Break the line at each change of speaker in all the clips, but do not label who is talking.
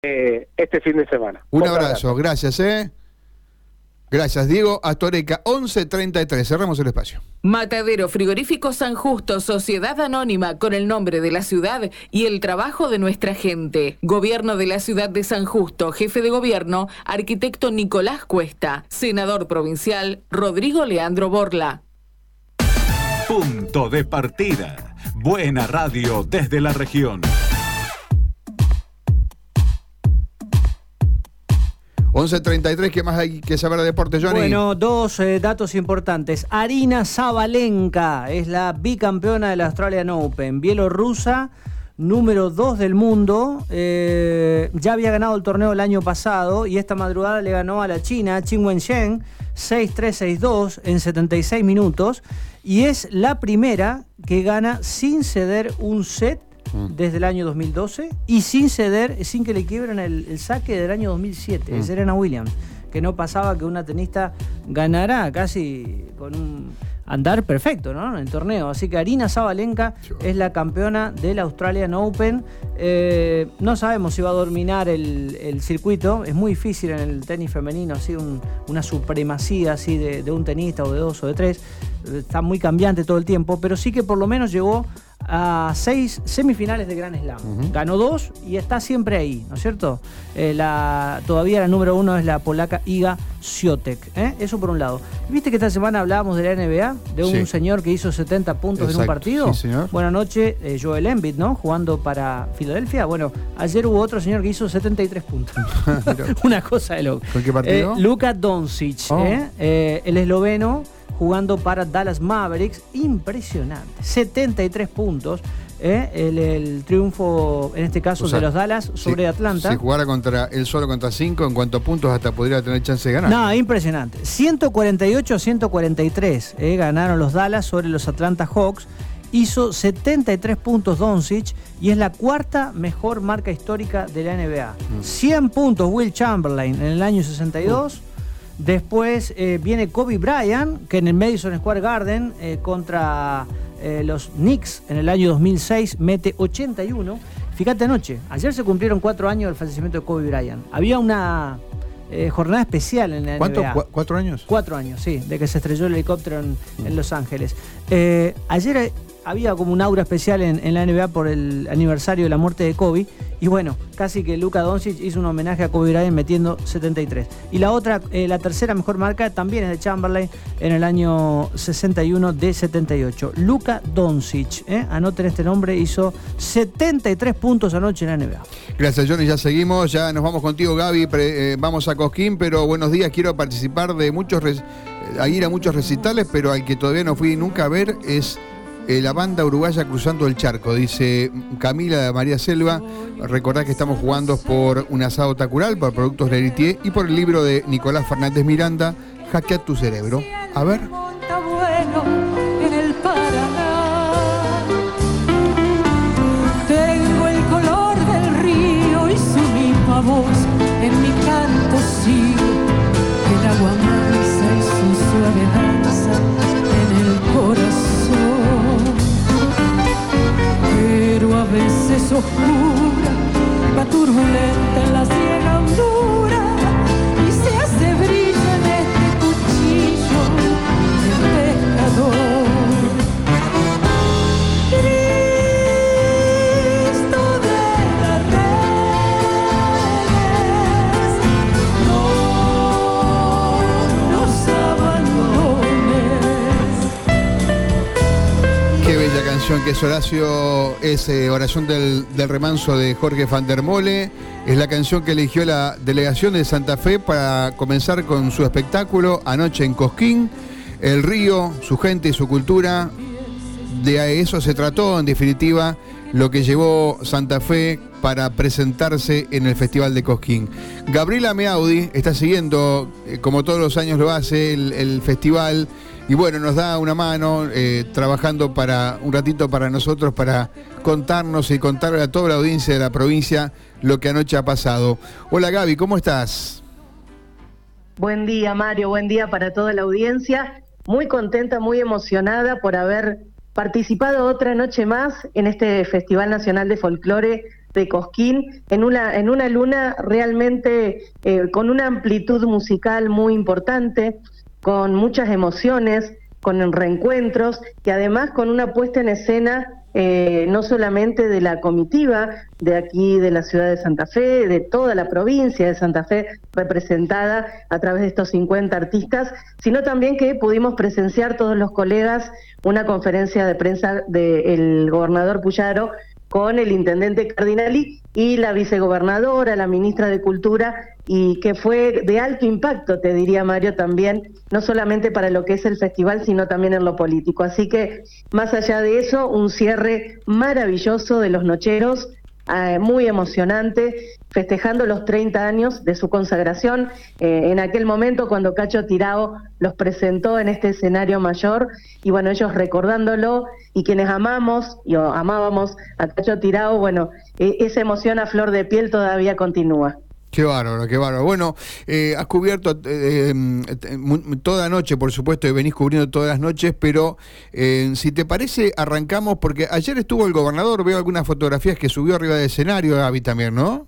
este fin de semana.
Un abrazo, gracias. Gracias, Diego Astoreca, 11:33. Cerramos el espacio.
Matadero Frigorífico San Justo, Sociedad Anónima, con el nombre de la ciudad y el trabajo de nuestra gente. Gobierno de la ciudad de San Justo, jefe de gobierno, arquitecto Nicolás Cuesta, senador provincial, Rodrigo Leandro Borla.
Punto de partida. Buena radio desde la región.
11:33, ¿qué más hay que saber de deporte, Johnny?
Bueno, dos datos importantes. Aryna Sabalenka es la bicampeona del Australian Open, bielorrusa, número 2 del mundo. Ya había ganado el torneo el año pasado y esta madrugada le ganó a la china Qin Wensheng 6-3, 6-2 en 76 minutos. Y es la primera que gana sin ceder un set desde el año 2012 y sin ceder, sin que le quiebren el saque del año 2007, de Serena Williams, que no pasaba que una tenista ganara casi con un andar perfecto, ¿no?, en el torneo. Así que Aryna Sabalenka es la campeona del Australian Open. No sabemos si va a dominar el circuito. Es muy difícil en el tenis femenino, así una supremacía así de un tenista o de dos o de tres. Está muy cambiante todo el tiempo, pero sí que por lo menos llegó a 6 semifinales de Grand Slam. Ganó 2 y está siempre ahí, ¿no es cierto? Todavía la número 1 es la polaca Iga Świątek. Eso por un lado. ¿Viste que esta semana hablábamos de la NBA? De un señor que hizo 70 puntos en un partido.
Sí, señor.
Bueno, anoche Joel Embiid, ¿no?, jugando para Filadelfia. Bueno, ayer hubo otro señor que hizo 73 puntos. Una cosa de loco.
¿Con qué partido?
Luka Doncic, el esloveno, jugando para Dallas Mavericks. Impresionante, 73 puntos. El triunfo, en este caso, de los Dallas sobre Atlanta.
Si jugara él solo contra 5, en cuanto a puntos hasta podría tener chance de ganar.
No, impresionante. 148-143 ganaron los Dallas sobre los Atlanta Hawks. Hizo 73 puntos Doncic y es la cuarta mejor marca histórica de la NBA. 100 puntos Will Chamberlain en el año 62. Después viene Kobe Bryant, que en el Madison Square Garden contra los Knicks en el año 2006 mete 81. Fíjate anoche, ayer se cumplieron 4 años del fallecimiento de Kobe Bryant. Había una jornada especial en la NBA.
¿4 años?
4 años, sí, de que se estrelló el helicóptero en Los Ángeles. Ayer había como un aura especial en la NBA por el aniversario de la muerte de Kobe. Y bueno, casi que Luka Doncic hizo un homenaje a Kobe Bryant metiendo 73. Y la otra, la tercera mejor marca también es de Chamberlain en el año 61 de 78. Luka Doncic, anoten este nombre, hizo 73 puntos anoche en la NBA.
Gracias, Johnny, ya seguimos, ya nos vamos contigo, Gaby, vamos a Cosquín, pero buenos días, quiero participar de ir a muchos recitales, pero al que todavía no fui nunca a ver es la banda uruguaya Cruzando el Charco, dice Camila de María Selva. Recordad que estamos jugando por un asado tacural, por Productos Leritier y por el libro de Nicolás Fernández Miranda, Hackea tu cerebro. A ver.
En el Paraná tengo el color del río y su misma voz en mi canto sigo, el agua mansa y su suave danza en el corazón, pero a veces oscura, va turbulenta en la ciega hondura y se hace brilla en este cuchillo de pescador. Cristo de las redes, no nos abandones.
Qué bella canción que es Horacio, es Oración del Remanso de Jorge van der Mole. Es la canción que eligió la delegación de Santa Fe para comenzar con su espectáculo anoche en Cosquín. El río, su gente y su cultura, de eso se trató en definitiva lo que llevó Santa Fe para presentarse en el Festival de Cosquín. Gabriela Meaudi está siguiendo, como todos los años lo hace, el festival. Y bueno, nos da una mano trabajando para un ratito para nosotros, para contarnos y contarle a toda la audiencia de la provincia lo que anoche ha pasado. Hola Gaby, ¿cómo estás?
Buen día Mario, buen día para toda la audiencia. Muy contenta, muy emocionada por haber participado otra noche más en este Festival Nacional de Folclore de Cosquín, en una luna realmente con una amplitud musical muy importante, con muchas emociones, con reencuentros y además con una puesta en escena no solamente de la comitiva de aquí de la ciudad de Santa Fe, de toda la provincia de Santa Fe representada a través de estos 50 artistas, sino también que pudimos presenciar todos los colegas una conferencia de prensa del gobernador Puyaro con el intendente Cardinali y la vicegobernadora, la ministra de Cultura, y que fue de alto impacto, te diría Mario, también, no solamente para lo que es el festival, sino también en lo político. Así que, más allá de eso, un cierre maravilloso de Los Nocheros, muy emocionante, festejando los 30 años de su consagración, en aquel momento cuando Cacho Tirao los presentó en este escenario mayor, y bueno, ellos recordándolo, y quienes amamos y amábamos a Cacho Tirao, bueno, esa emoción a flor de piel todavía continúa.
Qué bárbaro, qué bárbaro. Bueno, has cubierto toda la noche, por supuesto, y venís cubriendo todas las noches, pero si te parece, arrancamos, porque ayer estuvo el gobernador, veo algunas fotografías que subió arriba del escenario, Gaby, también, ¿no?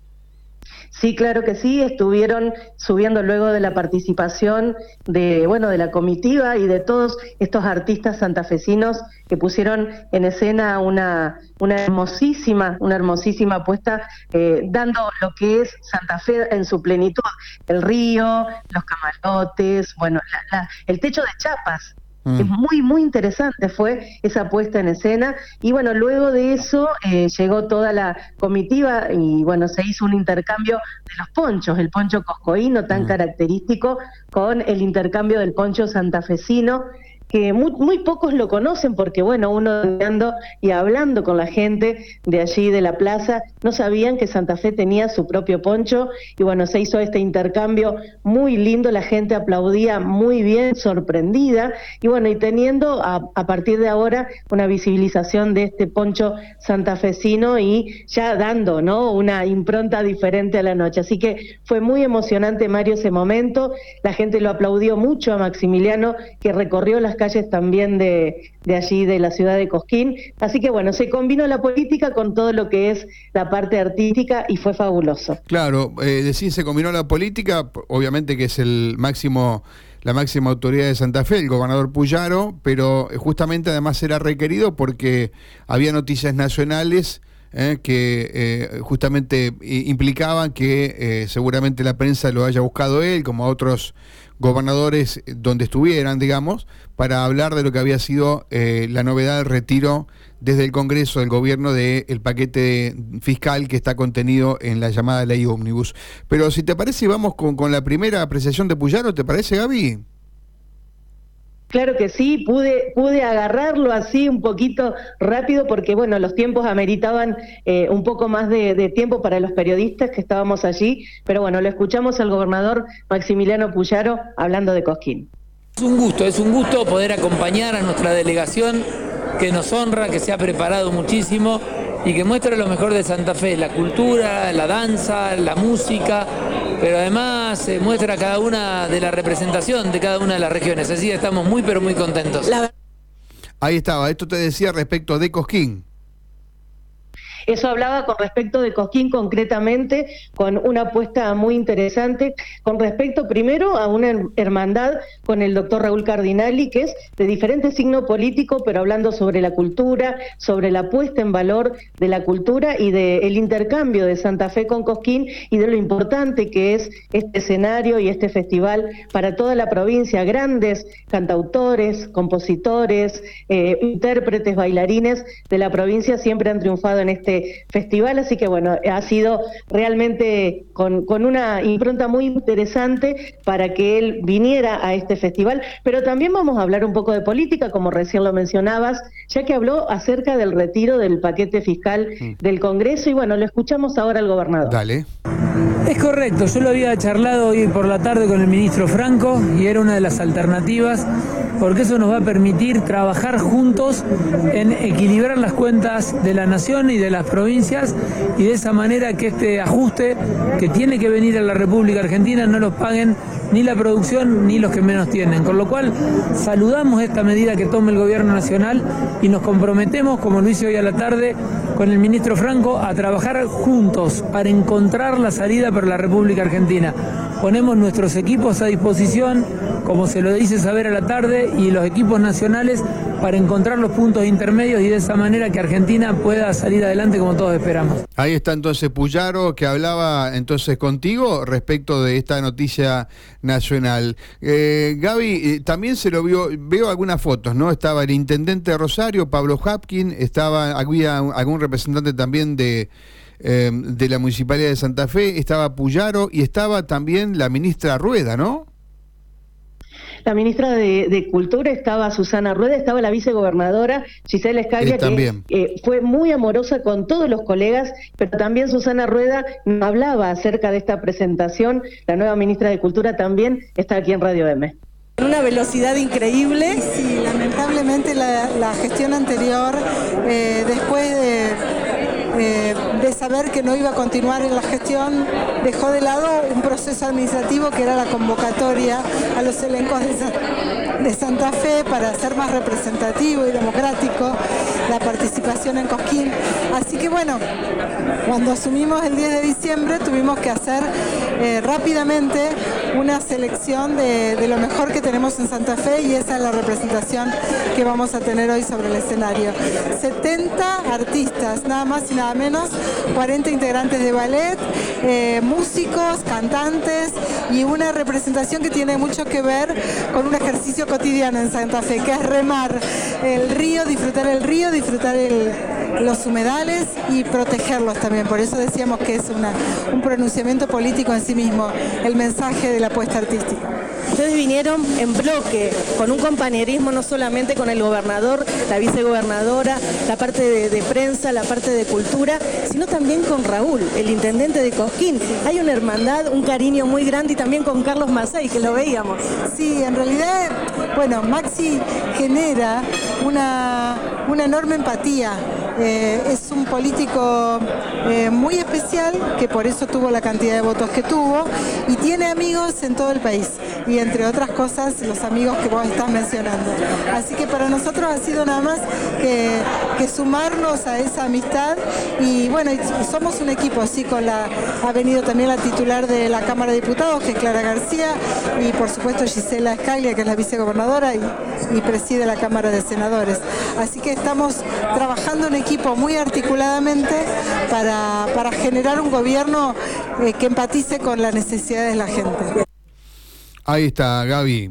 Sí, claro que sí, estuvieron subiendo luego de la participación de la comitiva y de todos estos artistas santafesinos que pusieron en escena una hermosísima puesta, dando lo que es Santa Fe en su plenitud, el río, los camarotes, bueno, el techo de chapas. Es muy, muy interesante fue esa puesta en escena, y bueno, luego de eso llegó toda la comitiva y bueno, se hizo un intercambio de los ponchos, el poncho coscoíno tan característico con el intercambio del poncho santafesino, que muy pocos lo conocen porque bueno, uno andando y hablando con la gente de allí de la plaza, no sabían que Santa Fe tenía su propio poncho, y bueno, se hizo este intercambio muy lindo, la gente aplaudía muy bien, sorprendida, y bueno, y teniendo a partir de ahora una visibilización de este poncho santafesino y ya dando, ¿no?, una impronta diferente a la noche. Así que fue muy emocionante, Mario, ese momento, la gente lo aplaudió mucho a Maximiliano, que recorrió las calles también de allí, de la ciudad de Cosquín. Así que bueno, se combinó la política con todo lo que es la parte artística y fue fabuloso.
Claro, decir se combinó la política, obviamente que es la máxima autoridad de Santa Fe, el gobernador Puyaro, pero justamente además era requerido porque había noticias nacionales que justamente implicaban que seguramente la prensa lo haya buscado él, como a otros gobernadores donde estuvieran, digamos, para hablar de lo que había sido la novedad del retiro desde el Congreso del Gobierno del paquete fiscal que está contenido en la llamada ley ómnibus. Pero si te parece, vamos con la primera apreciación de Puyaro, ¿te parece, Gaby?
Claro que sí, pude agarrarlo así un poquito rápido porque, bueno, los tiempos ameritaban un poco más de tiempo para los periodistas que estábamos allí, pero bueno, lo escuchamos al gobernador Maximiliano Puyaro hablando de Cosquín.
Es un gusto poder acompañar a nuestra delegación que nos honra, que se ha preparado muchísimo y que muestra lo mejor de Santa Fe, la cultura, la danza, la música, pero además muestra cada una de la representación de cada una de las regiones. Así que estamos muy pero muy contentos.
Ahí estaba, esto te decía respecto de Cosquín.
Eso hablaba con respecto de Cosquín concretamente, con una apuesta muy interesante, con respecto primero a una hermandad con el doctor Raúl Cardinali, que es de diferente signo político, pero hablando sobre la cultura, sobre la puesta en valor de la cultura y del intercambio de Santa Fe con Cosquín y de lo importante que es este escenario y este festival para toda la provincia. Grandes cantautores, compositores, intérpretes, bailarines de la provincia siempre han triunfado en este festival, así que bueno, ha sido realmente con una impronta muy interesante para que él viniera a este festival, pero también vamos a hablar un poco de política, como recién lo mencionabas, ya que habló acerca del retiro del paquete fiscal del Congreso, y bueno, lo escuchamos ahora al gobernador.
Dale.
Es correcto, yo lo había charlado hoy por la tarde con el ministro Franco y era una de las alternativas, porque eso nos va a permitir trabajar juntos en equilibrar las cuentas de la nación y de las provincias, y de esa manera que este ajuste que tiene que venir a la República Argentina no los paguen ni la producción ni los que menos tienen, con lo cual saludamos esta medida que tome el gobierno nacional y nos comprometemos, como lo hice hoy a la tarde, con el ministro Franco a trabajar juntos para encontrar la salida para la República Argentina. Ponemos nuestros equipos a disposición, como se lo dice saber a la tarde, y los equipos nacionales para encontrar los puntos intermedios y de esa manera que Argentina pueda salir adelante como todos esperamos.
Ahí está entonces Puyaro, que hablaba entonces contigo respecto de esta noticia nacional. Gaby, también se lo veo algunas fotos, ¿no? Estaba el intendente de Rosario, Pablo Hapkin, había algún representante también de la Municipalidad de Santa Fe, estaba Puyaro y estaba también la ministra Rueda, ¿no?
La ministra de Cultura estaba Susana Rueda, estaba la vicegobernadora Gisela Escaglia, que fue muy amorosa con todos los colegas, pero también Susana Rueda hablaba acerca de esta presentación. La nueva ministra de Cultura también está aquí en Radio M.
Una velocidad increíble. Sí, lamentablemente la gestión anterior, después de saber que no iba a continuar en la gestión, dejó de lado un proceso administrativo que era la convocatoria a los elencos de Santa Fe para ser más representativo y democrático la participación en Cosquín. Así que bueno, cuando asumimos el 10 de diciembre tuvimos que hacer rápidamente una selección de lo mejor que tenemos en Santa Fe, y esa es la representación que vamos a tener hoy sobre el escenario. 70 artistas, nada más y nada menos, 40 integrantes de ballet, músicos, cantantes, y una representación que tiene mucho que ver con un ejercicio cotidiano en Santa Fe, que es remar el río, disfrutar los humedales y protegerlos también. Por eso decíamos que es un pronunciamiento político en sí mismo, el mensaje de la apuesta artística. Ustedes vinieron en bloque, con un compañerismo no solamente con el gobernador, la vicegobernadora, la parte de prensa, la parte de cultura, sino también con Raúl, el intendente de Cosquín. Hay una hermandad, un cariño muy grande, y también con Carlos Mazzei, que lo veíamos.
Sí, en realidad, bueno, Maxi genera una enorme empatía. Es un político muy especial, que por eso tuvo la cantidad de votos que tuvo, y tiene amigos en todo el país, y entre otras cosas los amigos que vos estás mencionando. Así que para nosotros ha sido nada más que sumarnos a esa amistad, y bueno, somos un equipo, sí, ha venido también la titular de la Cámara de Diputados, que es Clara García, y por supuesto Gisela Escaglia, que es la vicegobernadora y preside la Cámara de Senadores. Así que estamos trabajando en equipo muy articuladamente para generar un gobierno que empatice con las necesidades de la gente.
Ahí está, Gaby.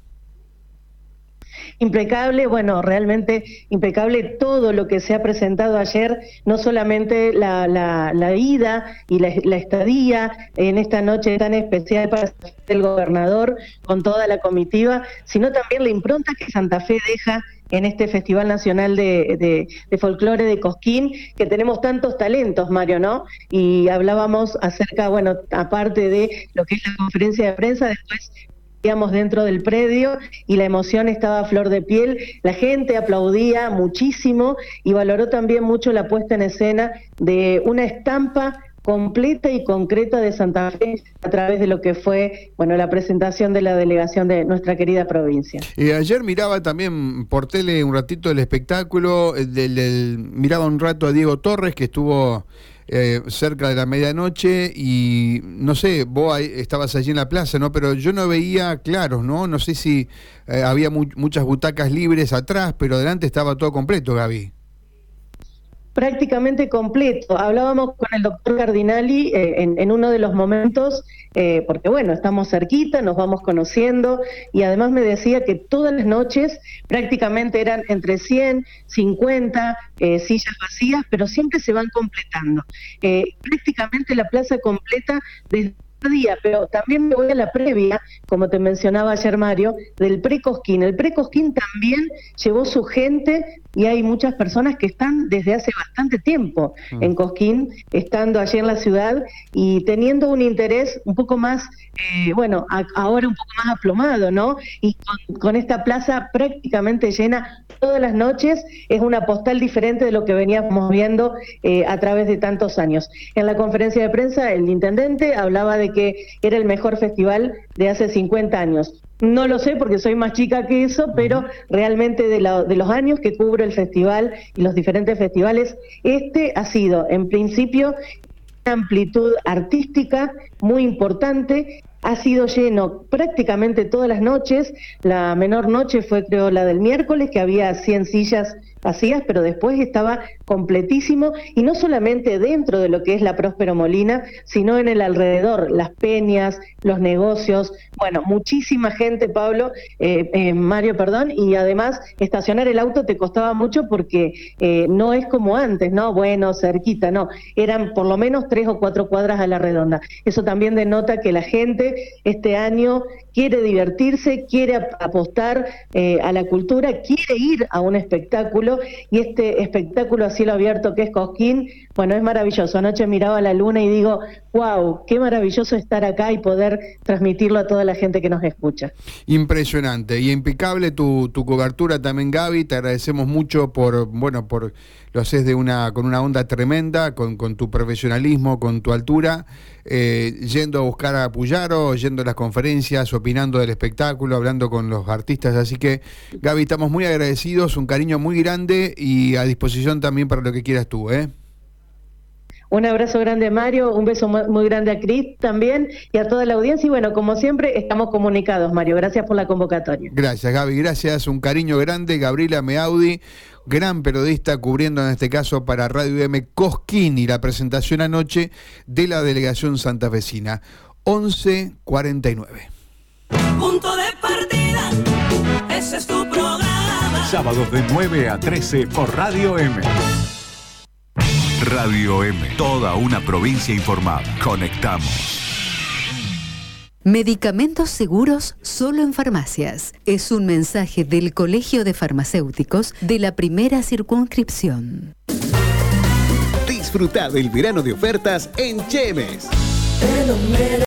Impecable, bueno, realmente impecable todo lo que se ha presentado ayer, no solamente la ida y la estadía en esta noche tan especial para el gobernador con toda la comitiva, sino también la impronta que Santa Fe deja en este Festival Nacional de Folclore de Cosquín, que tenemos tantos talentos, Mario, ¿no? Y hablábamos acerca, bueno, aparte de lo que es la conferencia de prensa, después íbamos dentro del predio y la emoción estaba a flor de piel, la gente aplaudía muchísimo y valoró también mucho la puesta en escena de una estampa completa y concreta de Santa Fe a través de lo que fue, bueno, la presentación de la delegación de nuestra querida provincia.
Ayer miraba también por tele un ratito el espectáculo, miraba un rato a Diego Torres, que estuvo cerca de la medianoche, y no sé, vos estabas allí en la plaza, ¿no? Pero yo no veía claros, ¿no? No sé si había muchas butacas libres atrás, pero adelante estaba todo completo, Gaby.
Prácticamente completo. Hablábamos con el doctor Cardinali en uno de los momentos, porque bueno, estamos cerquita, nos vamos conociendo, y además me decía que todas las noches prácticamente eran entre 100, 50 sillas vacías, pero siempre se van completando. Prácticamente la plaza completa desde día, pero también me voy a la previa, como te mencionaba ayer Mario, del Pre-Cosquín. El Pre-Cosquín también llevó su gente, y hay muchas personas que están desde hace bastante tiempo en Cosquín, estando allí en la ciudad y teniendo un interés un poco más, bueno, ahora un poco más aplomado, ¿no? Y con esta plaza prácticamente llena todas las noches, es una postal diferente de lo que veníamos viendo a través de tantos años. En la conferencia de prensa, el intendente hablaba de que era el mejor festival de hace 50 años. No lo sé porque soy más chica que eso, pero realmente de los años que cubro el festival y los diferentes festivales, este ha sido en principio una amplitud artística muy importante. Ha sido lleno prácticamente todas las noches. La menor noche fue, creo, la del miércoles, que había 100 sillas vacías, pero después estaba completísimo, y no solamente dentro de lo que es la Próspero Molina, sino en el alrededor, las peñas, los negocios, bueno, muchísima gente, Mario, y además estacionar el auto te costaba mucho porque no es como antes, ¿no? Bueno, cerquita, no, eran por lo menos 3 o 4 cuadras a la redonda. Eso también denota que la gente este año quiere divertirse, quiere apostar a la cultura, quiere ir a un espectáculo, y este espectáculo a cielo abierto que es Cosquín, bueno, es maravilloso. Anoche miraba la luna y digo, wow, qué maravilloso estar acá y poder transmitirlo a toda la gente que nos escucha.
Impresionante y impecable tu cobertura también, Gaby. Te agradecemos mucho por lo haces con una onda tremenda, con tu profesionalismo, con tu altura, yendo a buscar a Puyaro, yendo a las conferencias, opinando del espectáculo, hablando con los artistas. Así que, Gaby, estamos muy agradecidos, un cariño muy grande y a disposición también para lo que quieras tú, ¿eh?
Un abrazo grande, Mario, un beso muy grande a Cris también y a toda la audiencia. Y bueno, como siempre, estamos comunicados, Mario. Gracias por la convocatoria.
Gracias, Gaby, gracias. Un cariño grande. Gabriela Meaudi, gran periodista, cubriendo en este caso para Radio M Cosquín y la presentación anoche de la delegación santafesina. 11:49.
Punto de partida, ese es tu programa.
Sábados de 9 a 13 por Radio M. Radio M, toda una provincia informada. Conectamos.
Medicamentos seguros solo en farmacias. Es un mensaje del Colegio de Farmacéuticos de la Primera Circunscripción.
Disfruta del verano de ofertas en Chemes.